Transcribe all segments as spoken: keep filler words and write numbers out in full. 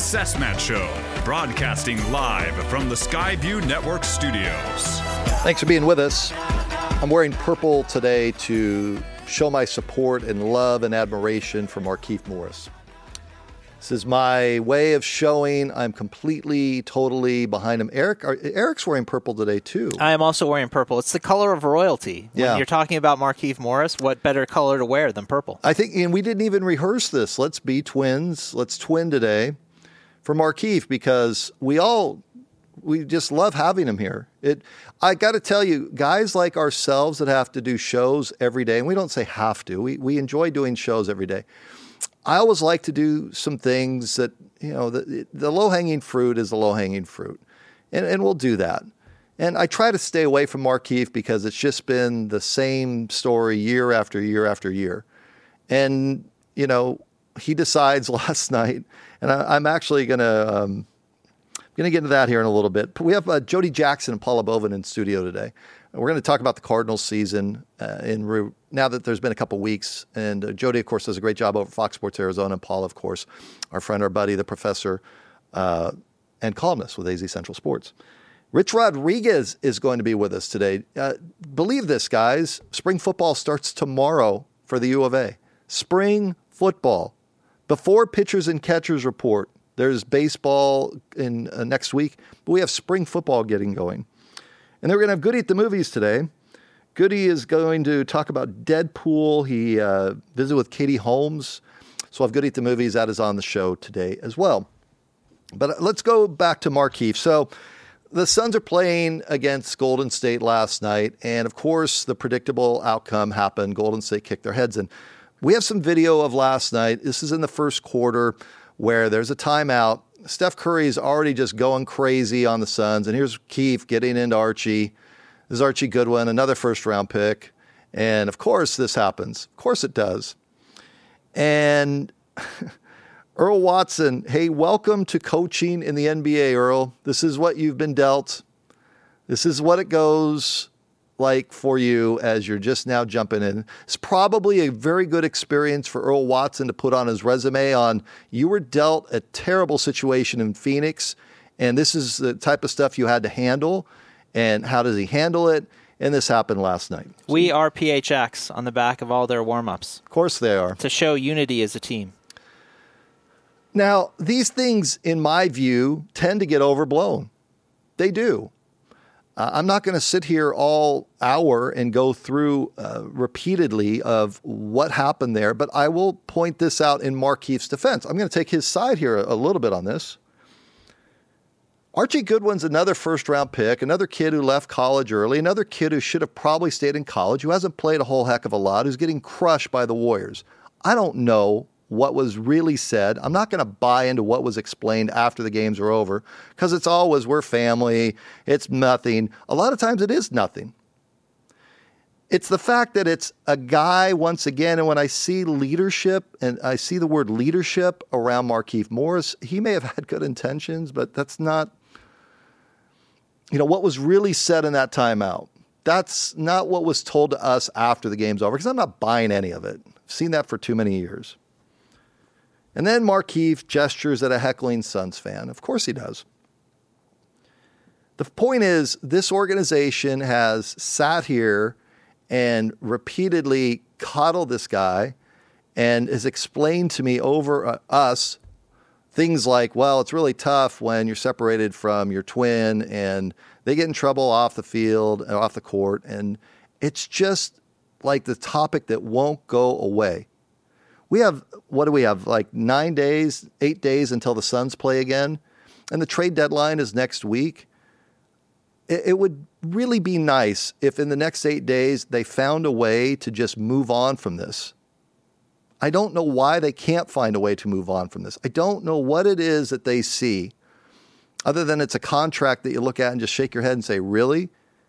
Cessmat Show, broadcasting live from the Skyview Network studios. Thanks for being with us. I'm wearing purple today to show my support and love and admiration for Markieff Morris. This is my way of showing I'm completely, totally behind him. Eric, are, Eric's wearing purple today too. I am also wearing purple. It's the color of royalty. When yeah. you're talking about Markieff Morris, what better color to wear than purple? I think, and we didn't even rehearse this. Let's be twins. Let's twin today for Markieff because we all, we just love having him here. It, I got to tell you, guys like ourselves that have to do shows every day, and we don't say have to, we, we enjoy doing shows every day. I always like to do some things that, you know, the, the low-hanging fruit is the low-hanging fruit. And, and we'll do that. And I try to stay away from Markieff because it's just been the same story year after year after year. And, you know, he decides last night, and I, I'm actually going to um, going to get into that here in a little bit. But we have uh, Jody Jackson and Paula Bovin in studio today. We're going to talk about the Cardinals season uh, in re- now that there's been a couple weeks. And uh, Jody, of course, does a great job over at Fox Sports Arizona. And Paul, of course, our friend, our buddy, the professor, uh, and columnist with A Z Central Sports. Rich Rodriguez is going to be with us today. Uh, believe this, guys. Spring football starts tomorrow for the U of A. Spring football. Before pitchers and catchers report, there's baseball in uh, next week. But we have spring football getting going. And then we're going to have Goody at the movies today. Goody is going to talk about Deadpool. He uh, visited with Katie Holmes. So I'll have Goody at the movies. That is on the show today as well. But let's go back to Markieff. So the Suns are playing against Golden State last night. And, of course, the predictable outcome happened. Golden State kicked their heads in. We have some video of last night. This is in the first quarter where there's a timeout. Steph Curry is already just going crazy on the Suns. And here's Keefe getting into Archie. This is Archie Goodwin, another first-round pick. And, of course, this happens. Of course it does. And Earl Watson, hey, welcome to coaching in the N B A, Earl. This is what you've been dealt. This is what it goes like for you as you're just now jumping in. It's probably a very good experience for Earl Watson to put on his resume on you were dealt a terrible situation in Phoenix, and this is the type of stuff you had to handle, and how does he handle it? And this happened last night. We are P H X on the back of all their warm-ups. Of course they are. To show unity as a team. Now, these things, in my view, tend to get overblown. They do. Uh, I'm not going to sit here all hour and go through uh, repeatedly of what happened there, but I will point this out in Markieff's defense. I'm going to take his side here a, a little bit on this. Archie Goodwin's another first-round pick, another kid who left college early, another kid who should have probably stayed in college, who hasn't played a whole heck of a lot, who's getting crushed by the Warriors. I don't know what was really said. I'm not going to buy into what was explained after the games are over because it's always we're family. It's nothing. A lot of times it is nothing. It's the fact that it's a guy once again. And when I see leadership and I see the word leadership around Markieff Morris, he may have had good intentions, but that's not, you know, what was really said in that timeout. That's not what was told to us after the game's over because I'm not buying any of it. I've seen that for too many years. And then Markieff gestures at a heckling Suns fan. Of course he does. The point is, this organization has sat here and repeatedly coddled this guy and has explained to me over uh, us things like, well, it's really tough when you're separated from your twin and they get in trouble off the field and off the court. And it's just like the topic that won't go away. We have, what do we have, like nine days, eight days until the Suns play again, and the trade deadline is next week. It, it would really be nice if in the next eight days they found a way to just move on from this. I don't know why they can't find a way to move on from this. I don't know what it is that they see, other than it's a contract that you look at and just shake your head and say, really?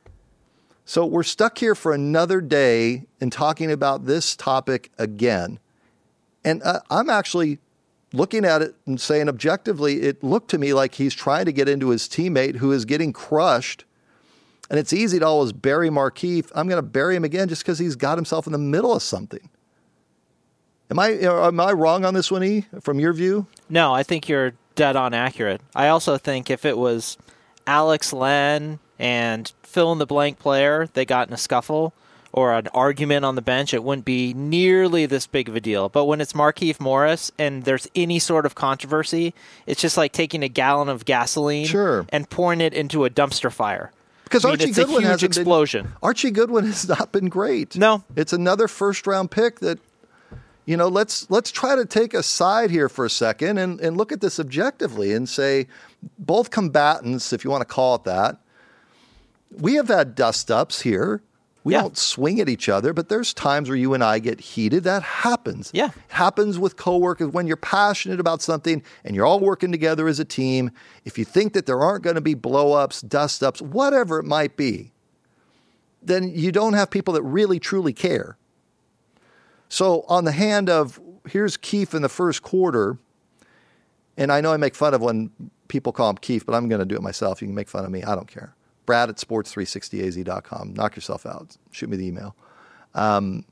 So we're stuck here for another day and talking about this topic again. And uh, I'm actually looking at it and saying objectively, it looked to me like he's trying to get into his teammate who is getting crushed. And it's easy to always bury Markieff. I'm going to bury him again just because he's got himself in the middle of something. Am I am I wrong on this one, E, from your view? No, I think you're dead on accurate. I also think if it was Alex Len and fill in the blank player, they got in a scuffle or an argument on the bench, it wouldn't be nearly this big of a deal. But when it's Markieff Morris and there's any sort of controversy, it's just like taking a gallon of gasoline sure. and pouring it into a dumpster fire. Because I mean, Archie it's Goodwin a huge hasn't explosion. Been, Archie Goodwin has not been great. No. It's another first-round pick that, you know, let's let's try to take a side here for a second and, and look at this objectively and say both combatants, if you want to call it that, we have had dust-ups here. We yeah. don't swing at each other, but there's times where you and I get heated. That happens. Yeah. It happens with coworkers when you're passionate about something and you're all working together as a team. If you think that there aren't going to be blow-ups, dust-ups, whatever it might be, then you don't have people that really, truly care. So on the hand of, here's Keefe in the first quarter, and I know I make fun of when people call him Keefe, but I'm going to do it myself. You can make fun of me. I don't care. Brad at sports three sixty a z dot com. Knock yourself out. Shoot me the email. Um,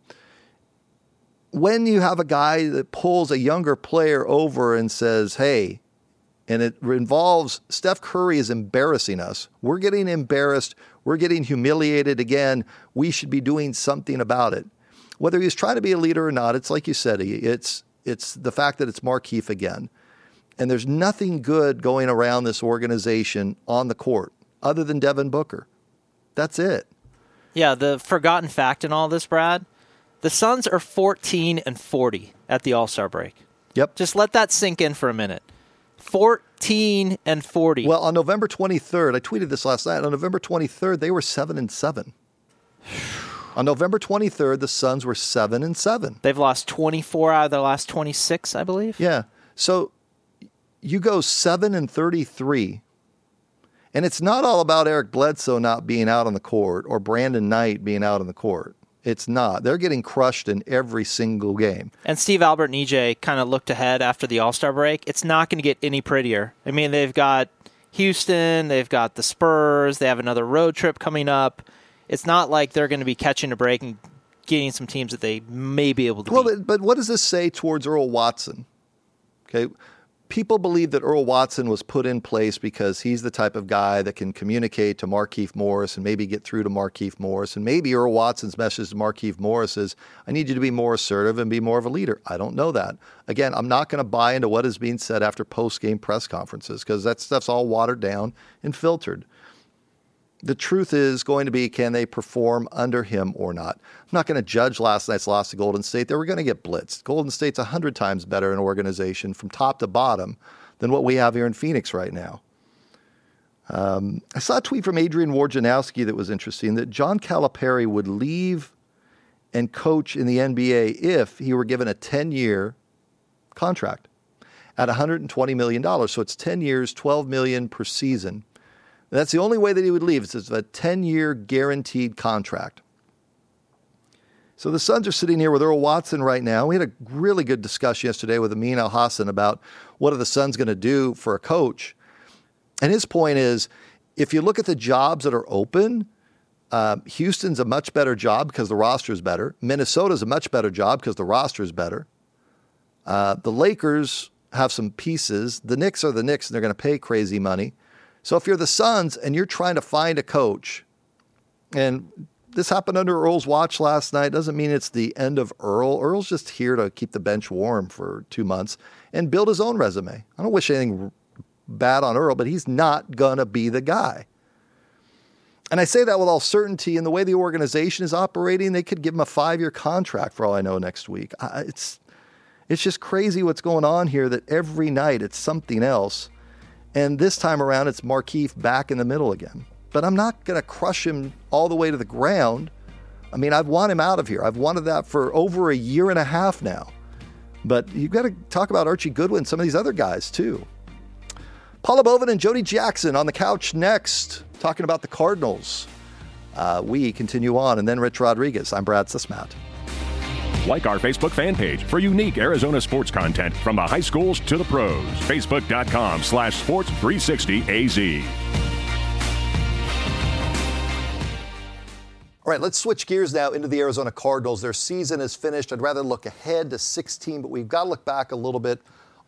when you have a guy that pulls a younger player over and says, hey, and it involves Steph Curry is embarrassing us. We're getting embarrassed. We're getting humiliated again. We should be doing something about it. Whether he's trying to be a leader or not, it's like you said, it's, it's the fact that it's Markieff again. And there's nothing good going around this organization on the court other than Devin Booker. That's it. Yeah, the forgotten fact in all this, Brad, the Suns are fourteen and forty at the All-Star break. Yep. Just let that sink in for a minute. fourteen and forty. Well, on November twenty-third, I tweeted this last night. On November twenty-third, they were seven and seven. On November twenty-third, the Suns were seven and seven. They've lost twenty-four out of their last twenty-six, I believe. Yeah. So you go seven and thirty-three. And it's not all about Eric Bledsoe not being out on the court or Brandon Knight being out on the court. It's not. They're getting crushed in every single game. And Steve Albert and E J kind of looked ahead after the All-Star break. It's not going to get any prettier. I mean, they've got Houston, they've got the Spurs, they have another road trip coming up. It's not like they're going to be catching a break and getting some teams that they may be able to well, beat. But, but what does this say towards Earl Watson? Okay. People believe that Earl Watson was put in place because he's the type of guy that can communicate to Markieff Morris and maybe get through to Markieff Morris. And maybe Earl Watson's message to Markieff Morris is, I need you to be more assertive and be more of a leader. I don't know that. Again, I'm not going to buy into what is being said after post-game press conferences because that stuff's all watered down and filtered. The truth is going to be, can they perform under him or not? I'm not going to judge last night's loss to Golden State. They were going to get blitzed. Golden State's a hundred times better an organization from top to bottom than what we have here in Phoenix right now. Um, I saw a tweet from Adrian Wojnarowski that was interesting, that John Calipari would leave and coach in the N B A if he were given a ten-year contract at one hundred twenty million dollars. So it's ten years, twelve million dollars per season. That's the only way that he would leave. It's a ten-year guaranteed contract. So the Suns are sitting here with Earl Watson right now. We had a really good discussion yesterday with Amin Al-Hassan about what are the Suns going to do for a coach. And his point is, if you look at the jobs that are open, uh, Houston's a much better job because the roster is better. Minnesota's a much better job because the roster is better. Uh, the Lakers have some pieces. The Knicks are the Knicks, and they're going to pay crazy money. So if you're the Suns and you're trying to find a coach, and this happened under Earl's watch last night, doesn't mean it's the end of Earl. Earl's just here to keep the bench warm for two months and build his own resume. I don't wish anything bad on Earl, but he's not going to be the guy. And I say that with all certainty. In the way the organization is operating, they could give him a five-year contract for all I know next week. I, it's, it's just crazy what's going on here, that every night it's something else. And this time around, it's Markieff back in the middle again. But I'm not going to crush him all the way to the ground. I mean, I've wanted him out of here. I've wanted that for over a year and a half now. But you've got to talk about Archie Goodwin, some of these other guys, too. Paula Bovin and Jody Jackson on the couch next, talking about the Cardinals. Uh, we continue on. And then Rich Rodriguez. I'm Brad Sismat. Like our Facebook fan page for unique Arizona sports content from the high schools to the pros. Facebook.com slash sports 360 AZ. All right, let's switch gears now into the Arizona Cardinals. Their season is finished. I'd rather look ahead to sixteen, but we've got to look back a little bit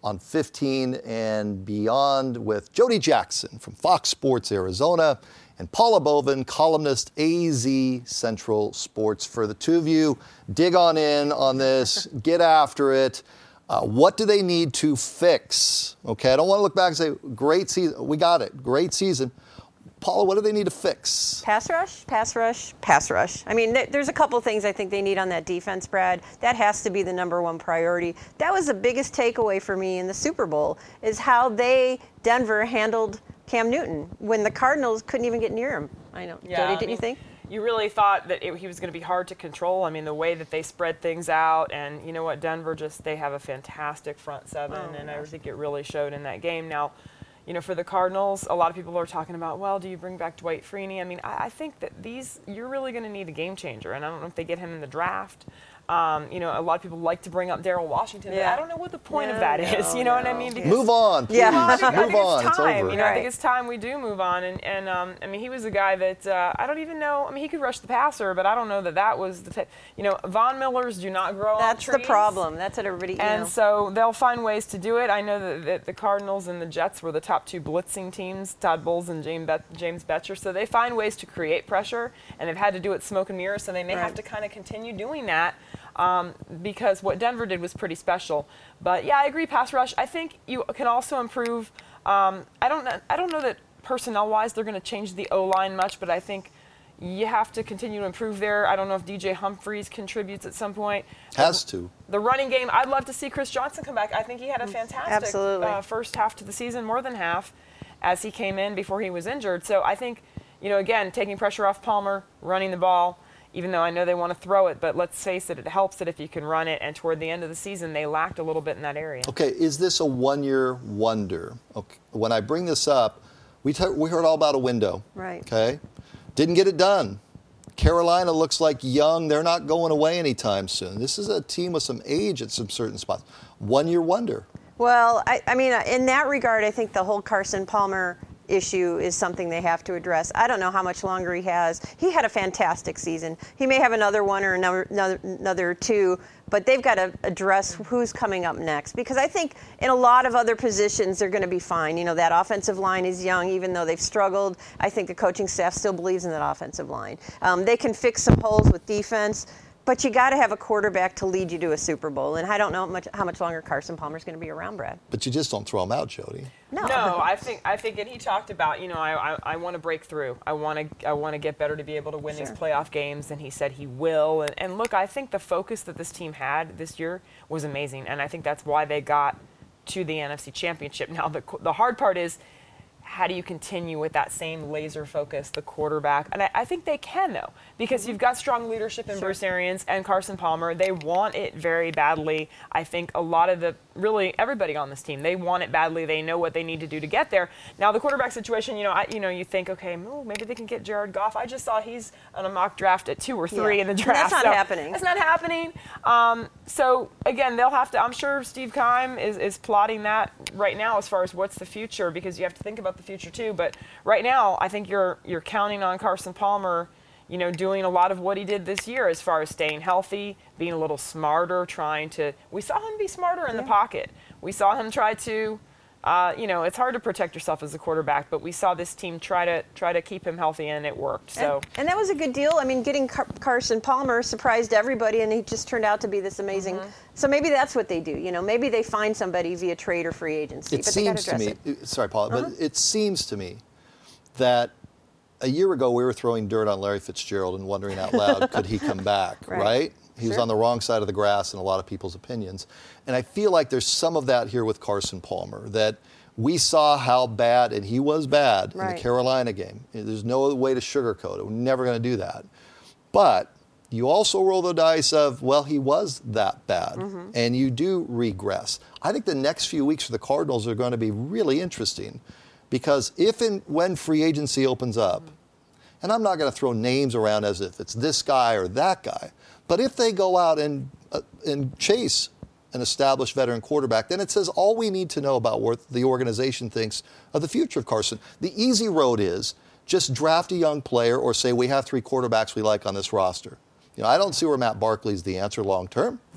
on fifteen and Beyond with Jody Jackson from Fox Sports Arizona and Paula Bovin, columnist, A Z Central Sports. For the two of you, dig on in on this, get after it. Uh, what do they need to fix? Okay, I don't want to look back and say, great season. We got it. Great season. Paula, what do they need to fix? Pass rush, pass rush, pass rush. I mean, th- there's a couple things I think they need on that defense, Brad. That has to be the number one priority. That was the biggest takeaway for me in the Super Bowl, is how they, Denver, handled Cam Newton when the Cardinals couldn't even get near him. I know. Yeah, Jody, I didn't mean, you think? You really thought that it, he was going to be hard to control. I mean, the way that they spread things out, and you know what, Denver just, they have a fantastic front seven, Oh, and gosh. I think it really showed in that game. Now, you know, for the Cardinals, a lot of people are talking about, well, do you bring back Dwight Freeney? I mean, I, I think that these, you're really going to need a game changer, and I don't know if they get him in the draft. Um, you know, a lot of people like to bring up Darryl Washington, Yeah. but I don't know what the point No, of that no, is. You know what I no. mean? Because Move on, please. Yeah. Well, I think, I Move think on. it's It's time. over. You know, I think Right. it's time we do move on. And, and um, I mean, he was a guy that uh, I don't even know. I mean, he could rush the passer, but I don't know that that was the type. You know, Von Millers do not grow That's on the trees. problem. That's what everybody, you And know. so they'll find ways to do it. I know that, that the Cardinals and the Jets were the top two blitzing teams, Todd Bowles and James, Bet- James Betcher. So they find ways to create pressure, and they've had to do it smoke and mirrors, so they may Right. have to kind of continue doing that. Um, because what Denver did was pretty special. But yeah, I agree. Pass rush. I think you can also improve. Um, I don't. know, I don't know that personnel-wise they're going to change the O-line much, but I think you have to continue to improve there. I don't know if D J Humphries contributes at some point. Has to. The running game. I'd love to see Chris Johnson come back. I think he had a fantastic Absolutely. uh, first half to the season, more than half, as he came in before he was injured. So I think, you know, again, taking pressure off Palmer, running the ball. Even though I know they want to throw it, but let's face it, it helps it if you can run it. And toward the end of the season, they lacked a little bit in that area. Okay, is this a one-year wonder? Okay. When I bring this up, we, t- we heard all about a window. Right. Okay. Didn't get it done. Carolina looks like young. They're not going away anytime soon. This is a team with some age at some certain spots. One-year wonder. Well, I, I mean, in that regard, I think the whole Carson Palmer issue is something they have to address. I don't know how much longer he has. He had a fantastic season. He may have another one or another another, another two, but they've got to address who's coming up next, because I think in a lot of other positions they're going to be fine. You know, that offensive line is young, even though they've struggled. I think the coaching staff still believes in that offensive line. Um, they can fix some holes with defense. But you got to have a quarterback to lead you to a Super Bowl, and I don't know much, how much longer Carson Palmer's going to be around, Brad. But you just don't throw them out, Jody. No, No, I think I think, and he talked about, you know, I I, I want to break through. I want to I want to get better to be able to win Sure. these playoff games, and he said he will. And, and look, I think the focus that this team had this year was amazing, and I think that's why they got to the N F C Championship. Now the the hard part is, how do you continue with that same laser focus, the quarterback? And I, I think they can, though, because you've got strong leadership in Sure. Bruce Arians and Carson Palmer. They want it very badly. I think a lot of the, really everybody on this team, they want it badly. They know what they need to do to get there. Now, the quarterback situation, you know, I, you know, you think, okay, ooh, maybe they can get Jared Goff. I just saw he's on a mock draft at two or three Yeah. in the And draft. that's not so happening. That's not happening. Um, so, again, they'll have to, I'm sure Steve Keim is, is plotting that right now as far as what's the future, because you have to think about the future, too. But right now, I think you're you're counting on Carson Palmer, you know, doing a lot of what he did this year as far as staying healthy, being a little smarter, trying to. We saw him be smarter in the pocket. We saw him try to, uh, you know, it's hard to protect yourself as a quarterback, but we saw this team try to try to keep him healthy, and it worked. So. And, and that was a good deal. I mean, getting Car- Carson Palmer surprised everybody, and he just turned out to be this amazing. Mm-hmm. So maybe that's what they do. You know, maybe they find somebody via trade or free agency. It but they gotta seems to address me, it. sorry, Paula, Uh-huh. but it seems to me that a year ago we were throwing dirt on Larry Fitzgerald and wondering out loud, could he come back, Right. right? He was Sure. on the wrong side of the grass in a lot of people's opinions. And I feel like there's some of that here with Carson Palmer, that we saw how bad, and he was bad in Right. the Carolina game. There's no way to sugarcoat it. We're never going to do that. But you also roll the dice of, well, he was that bad, Mm-hmm. and you do regress. I think the next few weeks for the Cardinals are going to be really interesting, because if and when free agency opens up, and I'm not going to throw names around as if it's this guy or that guy, but if they go out and uh, and chase an established veteran quarterback, then it says all we need to know about what the organization thinks of the future of Carson. The easy road is just draft a young player or say we have three quarterbacks we like on this roster. You know, I don't see where Matt Barkley's the answer long term.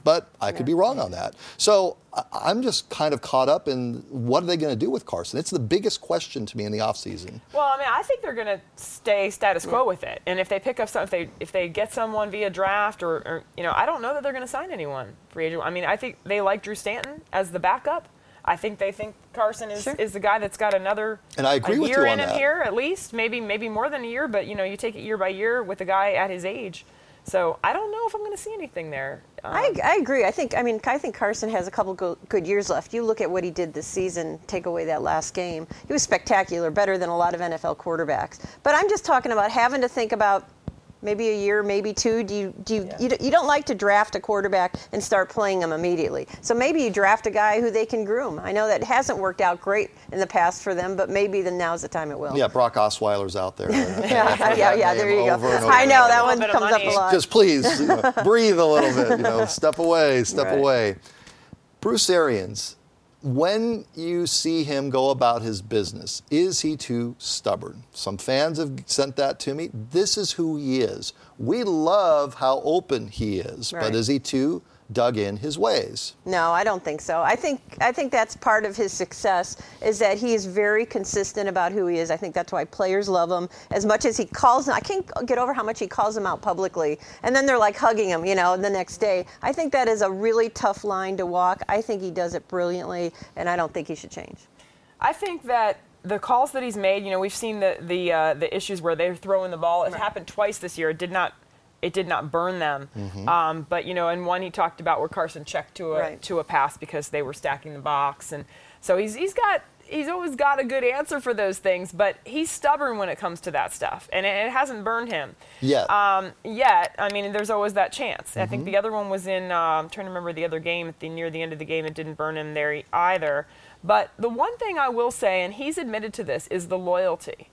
but I could be wrong on that. So I'm just kind of caught up in what are they going to do with Carson? It's the biggest question to me in the offseason. Well, I mean, I think they're going to stay status quo with it. And if they pick up some, if they if they get someone via draft or, or you know, I don't know that they're going to sign anyone free agent. I mean, I think they like Drew Stanton as the backup. I think they think Carson is, Sure. is the guy that's got another and I agree a with year you on in him that. here at least, maybe maybe more than a year. But you know, you take it year by year with a guy at his age. So I don't know if I'm going to see anything there. Um, I, I agree. I think I mean I think Carson has a couple go, good years left. You look at what he did this season. Take away that last game, he was spectacular, better than a lot of N F L quarterbacks. But I'm just talking about having to think about maybe a year, maybe two. Do you do you, Yeah. you, you don't like to draft a quarterback and start playing him immediately? So maybe you draft a guy who they can groom. I know that hasn't worked out great in the past for them, but maybe then now's the time it will. Yeah, Brock Osweiler's out there. yeah, yeah, yeah. There you go. Over and over I know again. that A one little bit of comes up money. a lot. Just please you know, breathe a little bit. You know, step away, step Right. away. Bruce Arians, when you see him go about his business, is he too stubborn? Some fans have sent that to me. This is who he is. We love how open he is, Right. but is he too dug in his ways? No, I don't think so. I think I think that's part of his success is that he is very consistent about who he is. I think that's why players love him as much as he calls them. I can't get over how much he calls them out publicly, and then they're like hugging him, you know, the next day. I think that is a really tough line to walk. I think he does it brilliantly, and I don't think he should change. I think that the calls that he's made, you know, we've seen the the uh, the issues where they're throwing the ball. It Right. happened twice this year. It did not it did not burn them. Mm-hmm. Um, but you know, in one he talked about where Carson checked to a Right. to a pass because they were stacking the box, and so he's he's got he's always got a good answer for those things. But he's stubborn when it comes to that stuff, and it, it hasn't burned him Yet. Um, yet. I mean, there's always that chance. I Mm-hmm. think the other one was in. Uh, I'm trying to remember the other game at the near the end of the game. It didn't burn him there either. But the one thing I will say, and he's admitted to this, is the loyalty.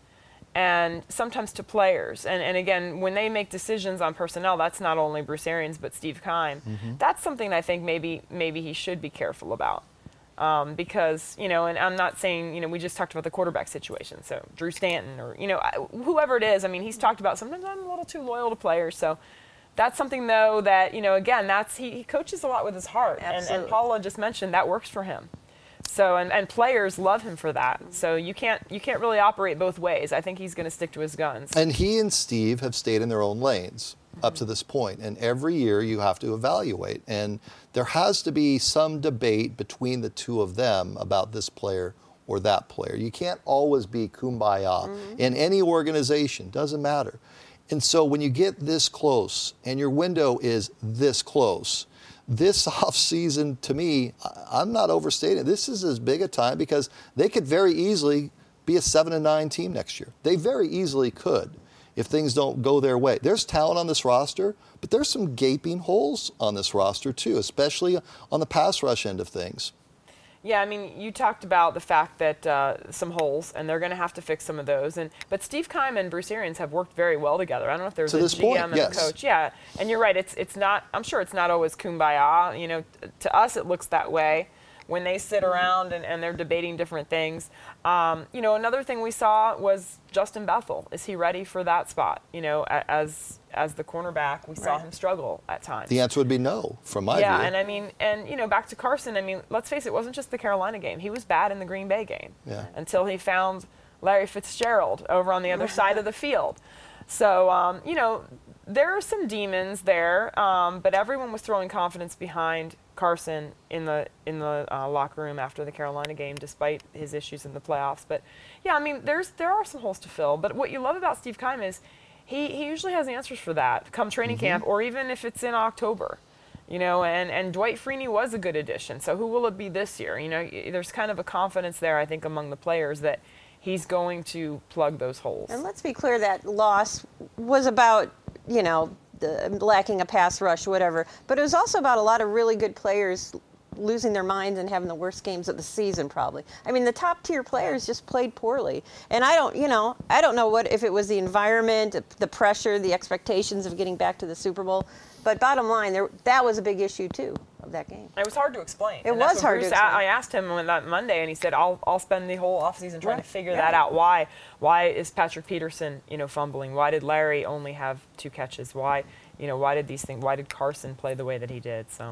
And sometimes to players. And, and again, when they make decisions on personnel, that's not only Bruce Arians, but Steve Keim. Mm-hmm. That's something I think maybe maybe he should be careful about. Um, because, you know, and I'm not saying, you know, we just talked about the quarterback situation. So Drew Stanton or, you know, I- whoever it is, I mean, he's talked about sometimes I'm a little too loyal to players. So that's something, though, that, you know, again, that's he, he coaches a lot with his heart. And, and Absolutely. Paula just mentioned that works for him. So and, and players love him for that. So you can't you can't really operate both ways. I think he's going to stick to his guns. And he and Steve have stayed in their own lanes up to this point. And every year you have to evaluate. And there has to be some debate between the two of them about this player or that player. You can't always be kumbaya in any organization. Doesn't matter. And so when you get this close and your window is this close, this offseason, to me, I- I'm not overstating. This is as big a time because they could very easily be a seven and nine team next year. They very easily could if things don't go their way. There's talent on this roster, but there's some gaping holes on this roster too, especially on the pass rush end of things. Yeah, I mean, you talked about the fact that uh, some holes, and they're going to have to fix some of those. And but Steve Keim and Bruce Arians have worked very well together. I don't know if there's To a this G M point, and yes. a coach. Yeah, and you're right. It's it's not. I'm sure it's not always kumbaya. You know, t- to us it looks that way when they sit around and, and they're debating different things. Um, you know, another thing we saw was Justin Bethel. Is he ready for that spot? You know, a- as as the cornerback, we saw Right. him struggle at times. The answer would be no, from my yeah, view. and I mean, and you know, back to Carson. I mean, let's face it, it wasn't just the Carolina game. He was bad in the Green Bay game Yeah. until he found Larry Fitzgerald over on the other side of the field. So, um, you know, there are some demons there, um, but everyone was throwing confidence behind Carson in the in the uh, locker room after the Carolina game, despite his issues in the playoffs. But yeah, I mean, there's there are some holes to fill. But what you love about Steve Keim is he he usually has answers for that come training camp, or even if it's in October. You know, and, and Dwight Freeney was a good addition. So who will it be this year? You know, y- there's kind of a confidence there, I think, among the players that he's going to plug those holes. And let's be clear, that loss was about, you know, the, lacking a pass rush, whatever. But it was also about a lot of really good players losing their minds and having the worst games of the season, probably. I mean, the top tier players just played poorly. And I don't, you know, I don't know what if it was the environment, the pressure, the expectations of getting back to the Super Bowl. But bottom line, there that was a big issue too of that game. It was hard to explain. It And that's was what hard to Bruce a- explain. I asked him on that Monday, and he said, "I'll I'll spend the whole offseason trying Right. to figure Yeah. that out. Why why is Patrick Peterson, you know, fumbling? Why did Larry only have two catches? Why, you know, why did these things? Why did Carson play the way that he did?" So.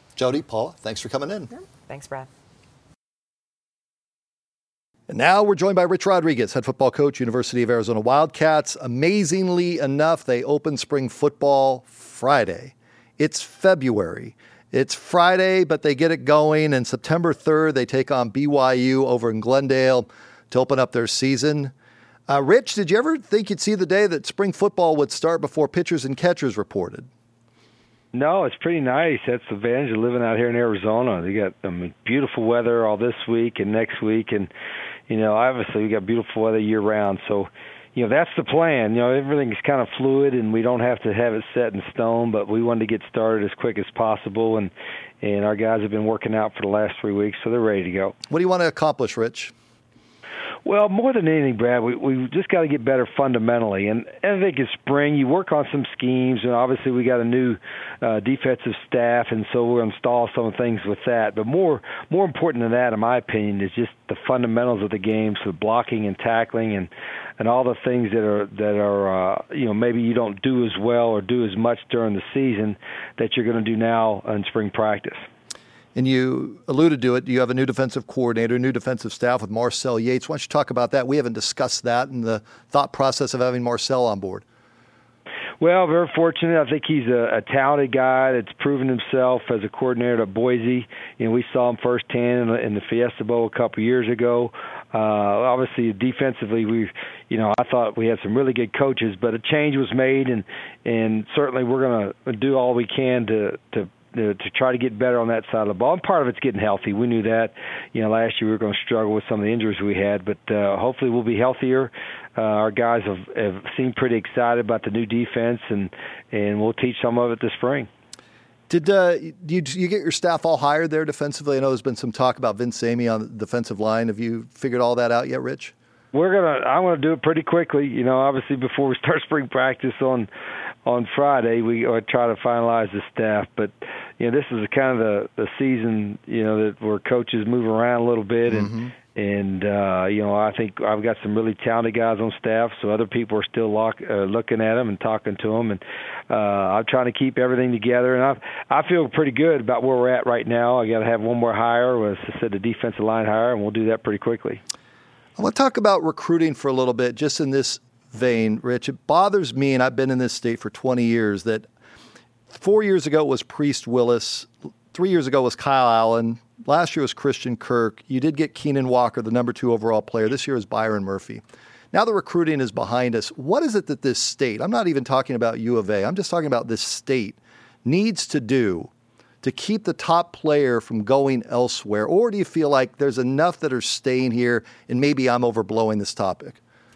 Jody, Paula, thanks for coming in. Yeah. Thanks, Brad. And now we're joined by Rich Rodriguez, head football coach, University of Arizona Wildcats. Amazingly enough, they open spring football Friday. It's February. It's Friday, but they get it going, and September third, they take on B Y U over in Glendale to open up their season. Uh, Rich, did you ever think you'd see the day that spring football would start before pitchers and catchers reported? No, it's pretty nice. That's the advantage of living out here in Arizona. You got I mean, beautiful weather all this week and next week, and you know, obviously we got beautiful weather year round. So, you know, that's the plan. You know, everything's kind of fluid, and we don't have to have it set in stone. But we wanted to get started as quick as possible, and and our guys have been working out for the last three weeks, so they're ready to go. What do you want to accomplish, Rich? Well, more than anything, Brad, we we just got to get better fundamentally. And, and I think in spring, you work on some schemes, and obviously we got a new uh, defensive staff, and so we'll install some things with that. But more more important than that, in my opinion, is just the fundamentals of the game, so blocking and tackling and, and all the things that are that are uh, you know, maybe you don't do as well or do as much during the season that you're going to do now in spring practice. And you alluded to it. You have a new defensive coordinator, new defensive staff with Marcel Yates. Why don't you talk about that? We haven't discussed that and the thought process of having Marcel on board. Well, very fortunate. I think he's a, a talented guy that's proven himself as a coordinator at Boise. You know, we saw him firsthand in the, in the Fiesta Bowl a couple years ago. Uh, obviously, defensively, we, you know, I thought we had some really good coaches, but a change was made, and and certainly we're going to do all we can to to. To, to try to get better on that side of the ball. And part of it's getting healthy. We knew that. You know, last year we were going to struggle with some of the injuries we had, but uh, hopefully we'll be healthier. Uh, our guys have, have seemed pretty excited about the new defense, and, and we'll teach some of it this spring. Did uh, you, you get your staff all hired there defensively? I know there's been some talk about Vince Amy on the defensive line. Have you figured all that out yet, Rich? We're gonna. I'm gonna do it pretty quickly. You know, obviously before we start spring practice on on Friday, we uh, try to finalize the staff. But you know, this is kind of the, the season, you know, that where coaches move around a little bit, and mm-hmm. and uh, you know, I think I've got some really talented guys on staff. So other people are still lock, uh, looking at them and talking to them, and uh, I'm trying to keep everything together. And I I feel pretty good about where we're at right now. I got to have one more hire, as I said, the defensive line hire, and we'll do that pretty quickly. I want to talk about recruiting for a little bit, just in this vein, Rich. It bothers me, and I've been in this state for twenty years, that four years ago it was Priest Willis, three years ago was Kyle Allen, last year was Christian Kirk. You did get Keenan Walker, the number two overall player. This year is Byron Murphy. Now the recruiting is behind us. What is it that this state, I'm not even talking about U of A, I'm just talking about this state, needs to do to keep the top player from going elsewhere? Or do you feel like there's enough that are staying here, and maybe I'm overblowing this topic?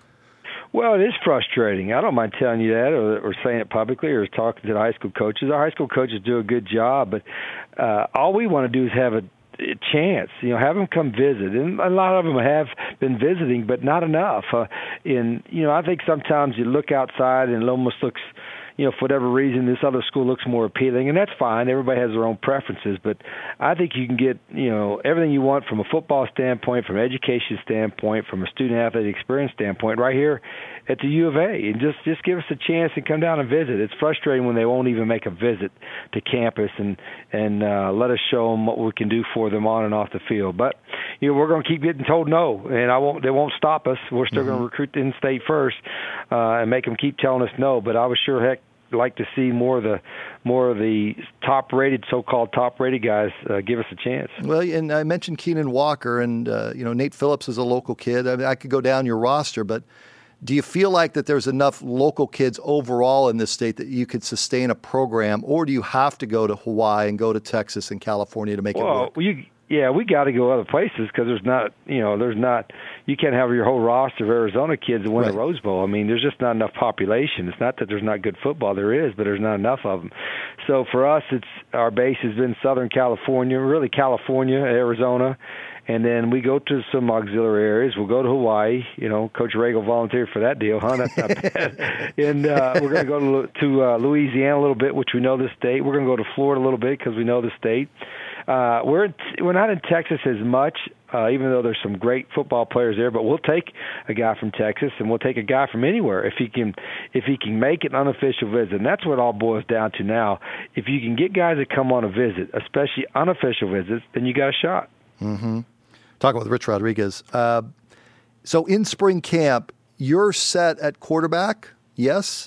Well, it is frustrating. I don't mind telling you that, or, or saying it publicly, or talking to the high school coaches. Our high school coaches do a good job, but uh, all we want to do is have a, a chance. You know, have them come visit, and a lot of them have been visiting, but not enough. Uh, and you know, I think sometimes you look outside and it almost looks, you know, for whatever reason, this other school looks more appealing, and that's fine. Everybody has their own preferences, but I think you can get, you know, everything you want from a football standpoint, from an education standpoint, from a student-athlete experience standpoint right here at the U of A, and just, just give us a chance and come down and visit. It's frustrating when they won't even make a visit to campus and, and uh, let us show them what we can do for them on and off the field. But, you know, we're going to keep getting told no, and I won't. They won't stop us. We're still mm-hmm. going to recruit in-state first uh, and make them keep telling us no, but I was sure heck like to see more of the more of the top-rated, so-called top-rated guys uh, give us a chance. Well, and I mentioned Keenan Walker, and uh, you know, Nate Phillips is a local kid. I mean, I could go down your roster, but do you feel like that there's enough local kids overall in this state that you could sustain a program, or do you have to go to Hawaii and go to Texas and California to make well, it work? Well, you, yeah, we got to go other places because there's not, you know, there's not. You can't have your whole roster of Arizona kids that win right. the Rose Bowl. I mean, there's just not enough population. It's not that there's not good football. There is, but there's not enough of them. So for us, it's our base has been Southern California, really California, Arizona, and then we go to some auxiliary areas. We'll go to Hawaii. You know, Coach Regal volunteered for that deal, huh? That's not bad. And uh, we're going to go to, to uh, Louisiana a little bit, which we know the state. We're going to go to Florida a little bit because we know the state. uh, we're in, we're not in Texas as much, uh, even though there's some great football players there. But we'll take a guy from Texas, and we'll take a guy from anywhere if he can if he can make an unofficial visit. And that's what it all boils down to now. If you can get guys that come on a visit, especially unofficial visits, then you got a shot. Mm-hmm. Talking with Rich Rodriguez. Uh, so in spring camp, you're set at quarterback, yes?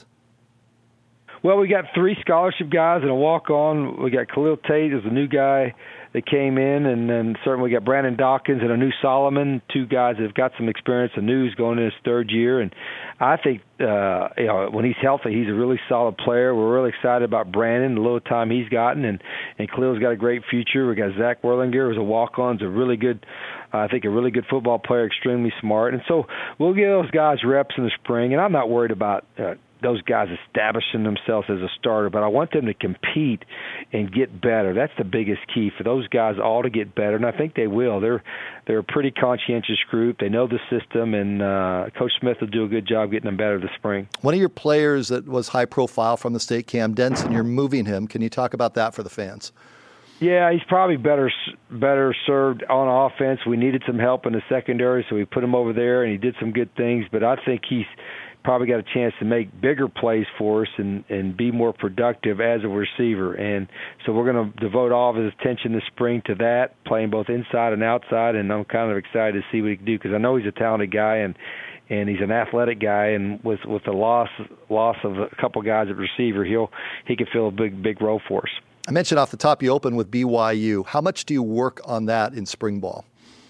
Well, we got three scholarship guys and a walk-on. We got Khalil Tate as a new guy that came in, and then certainly we got Brandon Dawkins and a new Solomon, two guys that have got some experience. A new's going in his third year, and I think uh, you know when he's healthy, he's a really solid player. We're really excited about Brandon, the little time he's gotten, and and Khalil's got a great future. We got Zach Werlinger, who's a walk-on, is a really good, uh, I think, a really good football player, extremely smart, and so we'll give those guys reps in the spring. And I'm not worried about Uh, those guys establishing themselves as a starter, but I want them to compete and get better. That's the biggest key for those guys all to get better, and I think they will. They're they're a pretty conscientious group. They know the system, and uh, Coach Smith will do a good job getting them better this spring. One of your players that was high profile from the state, Cam Denson, you're moving him. Can you talk about that for the fans? Yeah, he's probably better better served on offense. We needed some help in the secondary, so we put him over there, and he did some good things, but I think he's probably got a chance to make bigger plays for us and, and be more productive as a receiver. And so we're going to devote all of his attention this spring to that, playing both inside and outside, and I'm kind of excited to see what he can do because I know he's a talented guy and and he's an athletic guy, and with with the loss loss of a couple guys at receiver, he'll he can fill a big, big role for us. I mentioned off the top you open with B Y U. How much do you work on that in spring ball?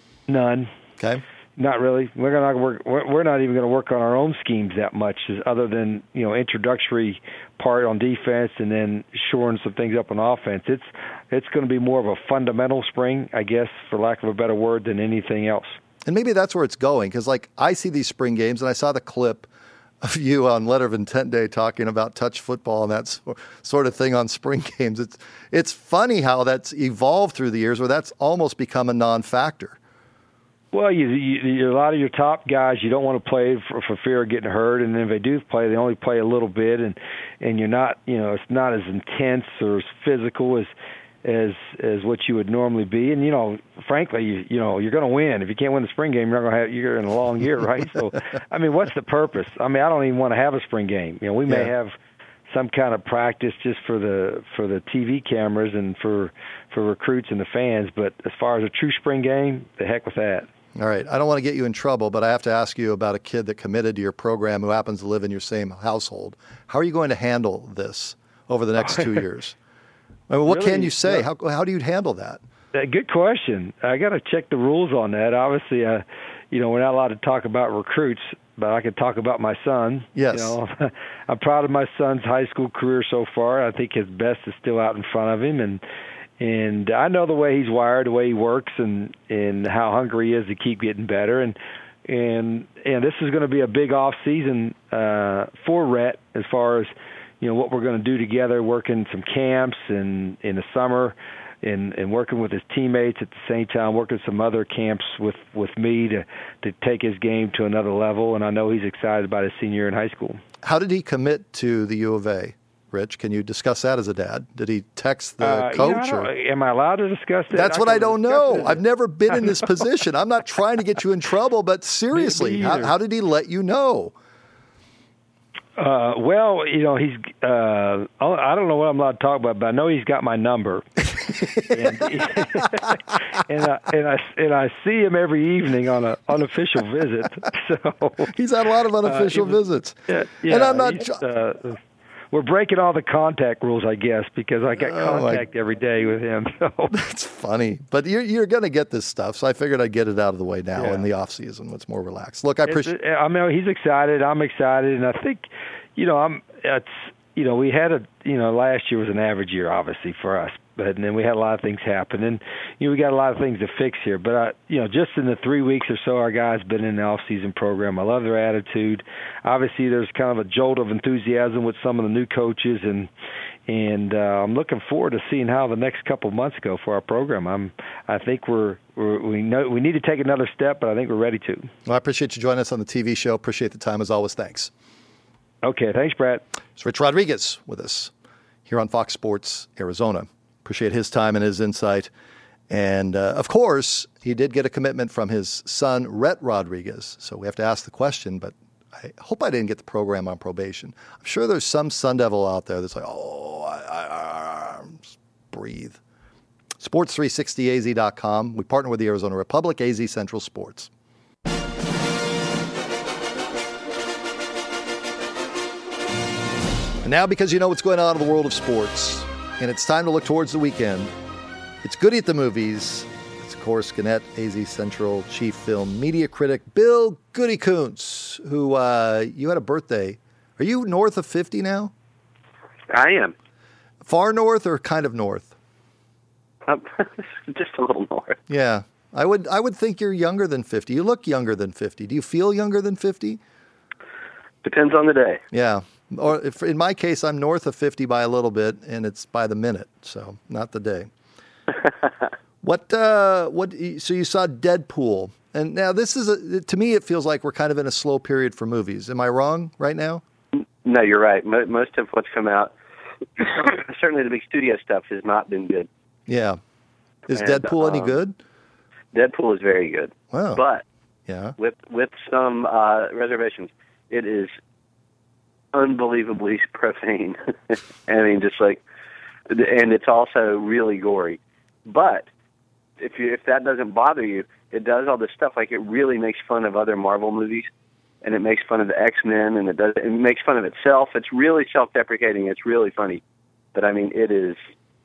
None. Okay. Not really. We're going to work. We're not even going to work on our own schemes that much, other than you know introductory part on defense and then shoring some things up on offense. It's it's going to be more of a fundamental spring, I guess, for lack of a better word, than anything else. And maybe that's where it's going, because like I see these spring games, and I saw the clip of you on Letter of Intent Day talking about touch football and that sort of thing on spring games. It's it's funny how that's evolved through the years, where that's almost become a non-factor. Well, you, you, a lot of your top guys, you don't want to play for, for fear of getting hurt, and then if they do play, they only play a little bit, and and you're not, you know, it's not as intense or as physical as as as what you would normally be. And you know, frankly, you you know, you're going to win. If you can't win the spring game, you're not going to have you're in a long year, right? So, I mean, what's the purpose? I mean, I don't even want to have a spring game. You know, we may yeah. have some kind of practice just for the for the T V cameras and for for recruits and the fans, but as far as a true spring game, the heck with that. All right. I don't want to get you in trouble, but I have to ask you about a kid that committed to your program who happens to live in your same household. How are you going to handle this over the next two years? I mean, what really? can you say? Yeah. How how do you handle that? Uh, good question. I got to check the rules on that. Obviously, uh, you know, we're not allowed to talk about recruits, but I can talk about my son. Yes. You know, I'm proud of my son's high school career so far. I think his best is still out in front of him, and And I know the way he's wired, the way he works, and, and how hungry he is to keep getting better. And and and this is going to be a big off season uh, for Rhett as far as you know what we're going to do together, working some camps and in the summer, and, and working with his teammates at the same time, working some other camps with, with me to to take his game to another level. And I know he's excited about his senior year in high school. How did he commit to the U of A? Rich, can you discuss that as a dad? Did he text the uh, coach? You know, or? Am I allowed to discuss that? That's I what I don't know. It. I've never been in this position. I'm not trying to get you in trouble, but seriously, how, how did he let you know? Uh, well, you know, he's, uh, I don't know what I'm allowed to talk about, but I know he's got my number. and, and, I, and I and I see him every evening on an unofficial visit. So he's had a lot of unofficial uh, was, visits. Yeah, yeah, and I'm not. Uh, we're breaking all the contact rules, I guess, because I got oh contact my, every day with him. So that's funny, but you're you're going to get this stuff, so I figured I'd get it out of the way now yeah. in the off season. It's more relaxed. Look, I appreciate. I mean, he's excited. I'm excited, and I think, you know, I'm. It's you know, we had a you know last year was an average year, obviously for us. But and then we had a lot of things happen, and you know we got a lot of things to fix here. But I, you know, just in the three weeks or so, our guys been in the off-season program. I love their attitude. Obviously, there's kind of a jolt of enthusiasm with some of the new coaches, and and uh, I'm looking forward to seeing how the next couple of months go for our program. I'm, I think we're, we're we know we need to take another step, but I think we're ready to. Well, I appreciate you joining us on the T V show. Appreciate the time as always. Thanks. Okay, thanks, Brad. It's Rich Rodriguez with us here on Fox Sports Arizona. Appreciate his time and his insight And, uh, of course, he did get a commitment from his son, Rhett Rodriguez. So we have to ask the question, but I hope I didn't get the program on probation. I'm sure there's some Sun Devil out there that's like, oh, I, I, I, just breathe. sports three sixty A Z dot com. We partner with the Arizona Republic, A Z Central Sports. And now, because you know what's going on in the world of sports, and it's time to look towards the weekend, it's Goody at the Movies. It's, of course, Gannett, A Z Central chief film media critic Bill Goody Kuntz, who uh, you had a birthday. Are you north of fifty now? I am. Far north or kind of north? Um, just a little north. Yeah. I would I would think you're younger than fifty. You look younger than fifty. Do you feel younger than fifty? Depends on the day. Yeah. Or if, in my case, I'm north of fifty by a little bit, and it's by the minute, so not the day. What? Uh, what? So you saw Deadpool, and now this is a, to me, it feels like we're kind of in a slow period for movies. Am I wrong right now? No, you're right. Most of what's come out, certainly the big studio stuff, has not been good. Yeah. Is and, Deadpool um, any good? Deadpool is very good. Wow. But yeah, with with some uh, reservations, it is unbelievably profane. I mean, just like, and it's also really gory. But if you if that doesn't bother you, it does all this stuff. Like, it really makes fun of other Marvel movies, and it makes fun of the X-Men, and it does it makes fun of itself. It's really self-deprecating. It's really funny. But I mean, it is.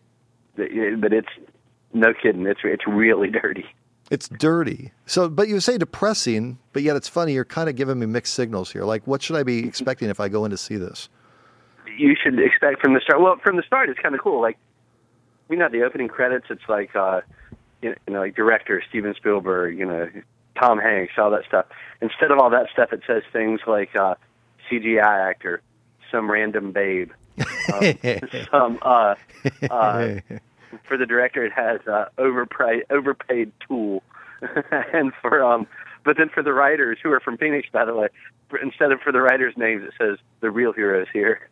But it's no kidding. It's it's really dirty. It's dirty. So, but you say depressing, but yet it's funny. You're kind of giving me mixed signals here. Like, what should I be expecting if I go in to see this? You should expect from the start. Well, from the start, it's kind of cool. Like, you know, the opening credits, it's like, uh, you know, like director Steven Spielberg, you know, Tom Hanks, all that stuff. Instead of all that stuff, it says things like uh, C G I actor, some random babe, um, some. Uh, uh, For the director, it has uh, overpaid, overpaid tool, and for um, but then for the writers, who are from Phoenix, by the way, for, instead of for the writers' names, it says the real heroes here.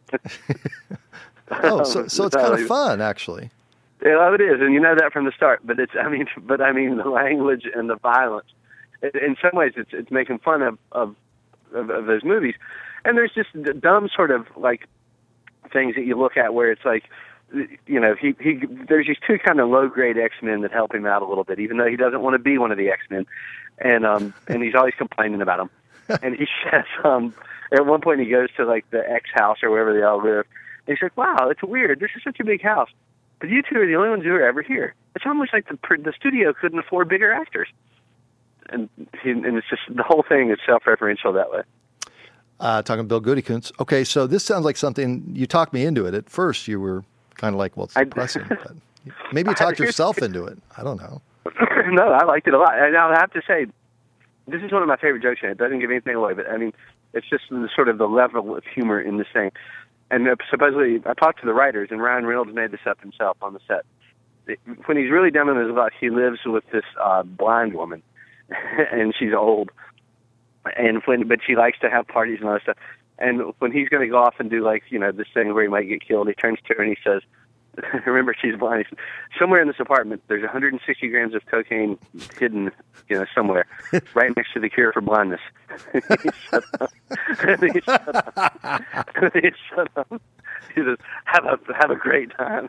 Oh, so so it's kind of fun, actually. Yeah, it is, and you know that from the start. But it's, I mean, but I mean, the language and the violence. In some ways, it's it's making fun of of, of, of those movies, and there's just dumb sort of like things that you look at where it's like, you know, he, he there's these two kind of low-grade X-Men that help him out a little bit, even though he doesn't want to be one of the X-Men, and um and he's always complaining about them. And he says, um at one point he goes to like the X house or wherever they all live, and he's like, "Wow, it's weird. This is such a big house, but you two are the only ones who are ever here. It's almost like the the studio couldn't afford bigger actors." And he, and it's just, the whole thing is self-referential that way. Uh, talking to Bill Goody Kuntz. Okay, so this sounds like something you talked me into it. At first, you were kind of like, well, it's depressing. But maybe you talked yourself into it. I don't know. No, I liked it a lot. And I'll have to say, this is one of my favorite jokes in it. It doesn't give anything away, but I mean, it's just the, sort of the level of humor in this thing. And uh, supposedly, I talked to the writers, and Ryan Reynolds made this up himself on the set. It, when he's really down in his luck, he lives with this uh, blind woman, and she's old. And when, but she likes to have parties and all that stuff. And when he's going to go off and do, like, you know, this thing where he might get killed, he turns to her and he says, remember, she's blind. He says, somewhere in this apartment, there's one hundred sixty grams of cocaine hidden, you know, somewhere, right next to the cure for blindness. And he shut up. And he shut up. And he shut up. He says, have a, have a great time.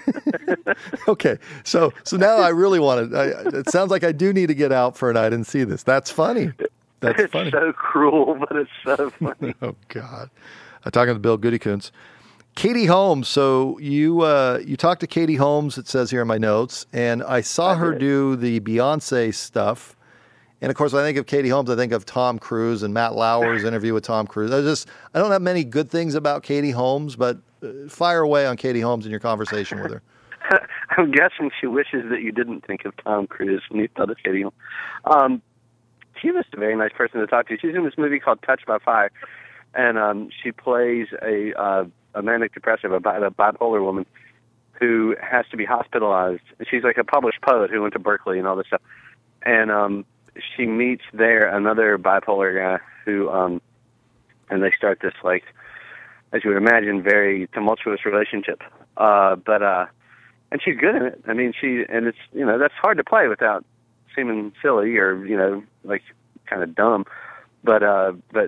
Okay, so so now I really want to, I, it sounds like I do need to get out for a night and see this. That's funny. That's it's funny. So cruel, but it's so funny. Oh, God. I'm talking to Bill Goody Kuntz. Katie Holmes. So you uh, you talked to Katie Holmes, it says here in my notes, and I saw I her did. do the Beyonce stuff. And, of course, when I think of Katie Holmes, I think of Tom Cruise and Matt Lauer's interview with Tom Cruise. I just I don't have many good things about Katie Holmes, but uh, fire away on Katie Holmes in your conversation with her. I'm guessing she wishes that you didn't think of Tom Cruise when you thought of Katie Holmes. Um, She was a very nice person to talk to. She's in this movie called Touched by Fire, and um, she plays a uh, a manic depressive, a, bi- a bipolar woman who has to be hospitalized. She's like a published poet who went to Berkeley and all this stuff. And um, she meets there another bipolar guy who, um, and they start this, like, as you would imagine, very tumultuous relationship. Uh, but uh, and she's good in it. I mean, she and it's you know that's hard to play without seeming silly or you know like kind of dumb, but uh, but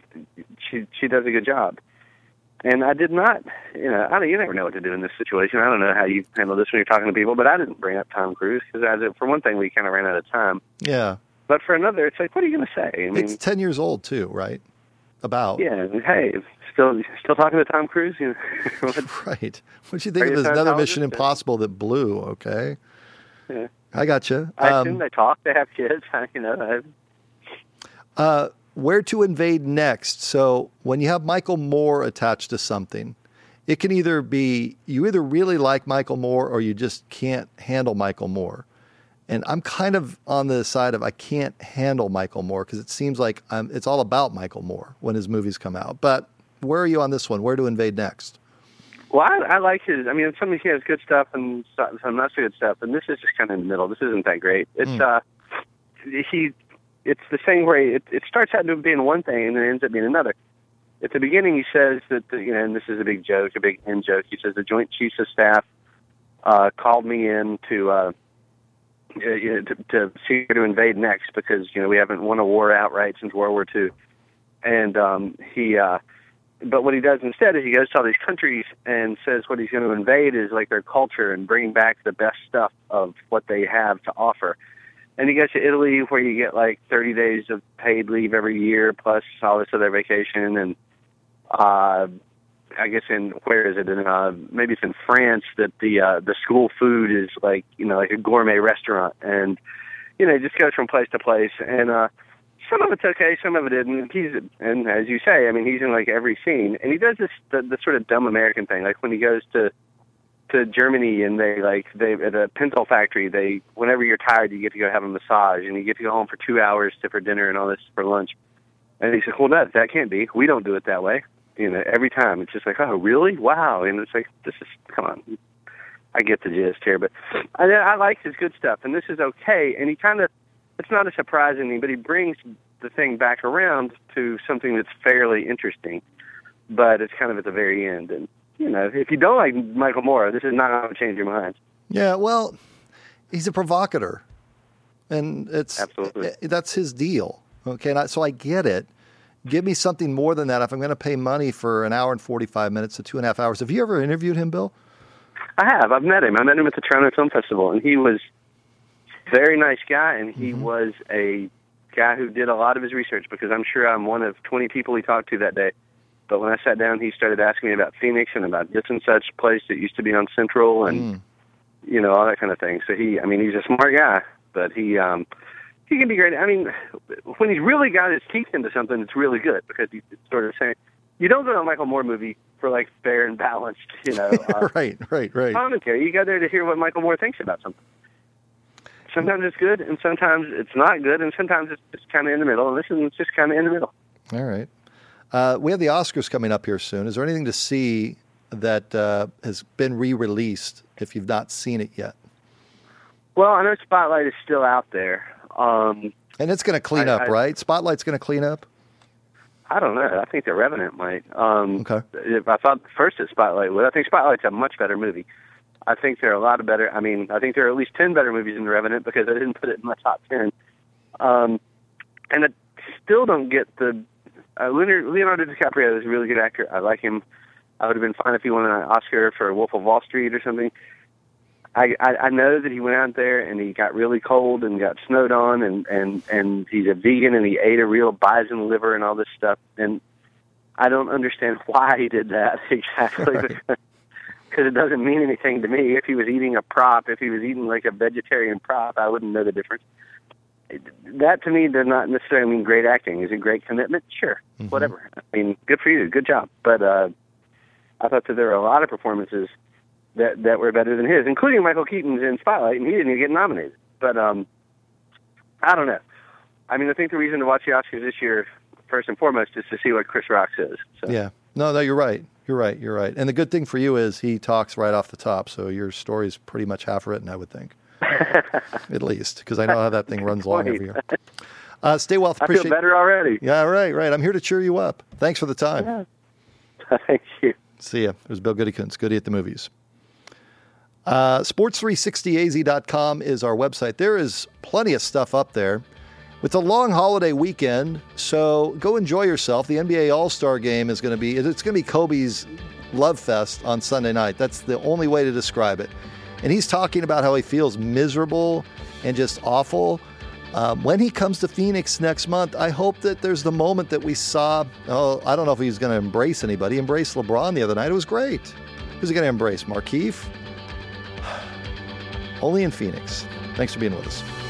she she does a good job. And I did not, you know, I don't, you never know what to do in this situation. I don't know how you handle this when you're talking to people, but I didn't bring up Tom Cruise because, for one thing, we kind of ran out of time. Yeah. But for another, it's like, what are you going to say? I mean, it's ten years old too, right? About. Yeah. Hey, still, still talking to Tom Cruise? You know, right. What do you think of this another Mission Impossible that blew? Okay. Yeah. I got you. I um, assume they talk. They have kids. You know. I, uh, Where to invade next? So when you have Michael Moore attached to something, it can either be you either really like Michael Moore or you just can't handle Michael Moore. And I'm kind of on the side of I can't handle Michael Moore because it seems like I'm, it's all about Michael Moore when his movies come out. But where are you on this one? Where to invade next? Well, I, I like his. I mean, sometimes he has good stuff and some not so good stuff. And this is just kind of in the middle. This isn't that great. It's mm. uh, he. It's the same way. It, it starts out being one thing and then ends up being another. At the beginning, he says that, the, you know, and this is a big joke, a big end joke. He says the Joint Chiefs of Staff uh, called me in to, uh, you know, to to see who to invade next because you know we haven't won a war outright since World War Two. And um, he, uh, but what he does instead is he goes to all these countries and says what he's going to invade is like their culture and bring back the best stuff of what they have to offer. And he goes to Italy where you get like thirty days of paid leave every year plus all this other vacation. And uh, I guess in, where is it? In, uh, maybe it's in France that the uh, the school food is like, you know, like a gourmet restaurant. And, you know, it just goes from place to place. And uh, some of it's okay, some of it isn't. He's, and as you say, I mean, he's in like every scene. And he does this, the, the sort of dumb American thing. Like when he goes to, to Germany and they like they at a Pinto factory they whenever you're tired you get to go have a massage and you get to go home for two hours to for dinner and all this for lunch. And he said, well that that can't be, we don't do it that way, you know, every time. It's just like, oh really, wow. And it's like, this is, come on, I get the gist here. But I, I like his good stuff and this is okay. And he kind of, it's not a surprise to me, but he brings the thing back around to something that's fairly interesting, but it's kind of at the very end. And you know, if you don't like Michael Moore, this is not going to change your mind. Yeah, well, he's a provocateur, and it's absolutely that's his deal. Okay, and I, so I get it. Give me something more than that. If I'm going to pay money for an hour and forty-five minutes to two and a half hours, have you ever interviewed him, Bill? I have. I've met him. I met him at the Toronto Film Festival, and he was a very nice guy, and he mm-hmm. was a guy who did a lot of his research because I'm sure I'm one of twenty people he talked to that day. But when I sat down, he started asking me about Phoenix and about this and such place that used to be on Central and, mm. you know, all that kind of thing. So he, I mean, he's a smart guy, but he, um, he can be great. I mean, when he's really got his teeth into something, it's really good because he's sort of saying, you don't go to a Michael Moore movie for like fair and balanced, you know, uh, right, right, right. commentary. You go there to hear what Michael Moore thinks about something. Sometimes it's good and sometimes it's not good and sometimes it's just kind of in the middle. And this is just kind of in the middle. All right. Uh, we have the Oscars coming up here soon. Is there anything to see that uh, has been re-released if you've not seen it yet? Well, I know Spotlight is still out there. Um, and it's going to clean I, up, I, right? Spotlight's going to clean up? I don't know. I think The Revenant might. Um, okay. If I thought first that Spotlight would. I think Spotlight's a much better movie. I think there are a lot of better. I mean, I think there are at least ten better movies than The Revenant because I didn't put it in my top ten. Um, and I still don't get the... Uh, Leonardo DiCaprio is a really good actor. I like him. I would have been fine if he won an Oscar for Wolf of Wall Street or something. I, I, I know that he went out there and he got really cold and got snowed on and, and, and he's a vegan and he ate a real bison liver and all this stuff. And I don't understand why he did that exactly right. because it doesn't mean anything to me. If he was eating a prop, if he was eating like a vegetarian prop, I wouldn't know the difference. That to me does not necessarily mean great acting. Is it great commitment? Sure, mm-hmm. whatever. I mean, good for you, good job. But uh, I thought that there were a lot of performances that that were better than his, including Michael Keaton's in Spotlight, and he didn't even get nominated. But um, I don't know. I mean, I think the reason to watch the Oscars this year, first and foremost, is to see what Chris Rock says. So. Yeah. No, no, you're right. You're right. You're right. And the good thing for you is he talks right off the top, so your story's pretty much half written, I would think. At least, because I know how that thing runs long every year. Uh, stay well. Appreciate... I feel better already. Yeah, right, right. I'm here to cheer you up. Thanks for the time. Yeah. Thank you. See ya. It was Bill Goodykins, Goody at the Movies. Uh, sports three sixty a z dot com is our website. There is plenty of stuff up there. It's a long holiday weekend, so go enjoy yourself. The N B A All-Star Game is going to be, it's going to be Kobe's love fest on Sunday night. That's the only way to describe it. And he's talking about how he feels miserable and just awful. Um, when he comes to Phoenix next month, I hope that there's the moment that we saw. Oh, I don't know if he's going to embrace anybody. He embraced LeBron the other night. It was great. Who's he going to embrace? Markieff? Only in Phoenix. Thanks for being with us.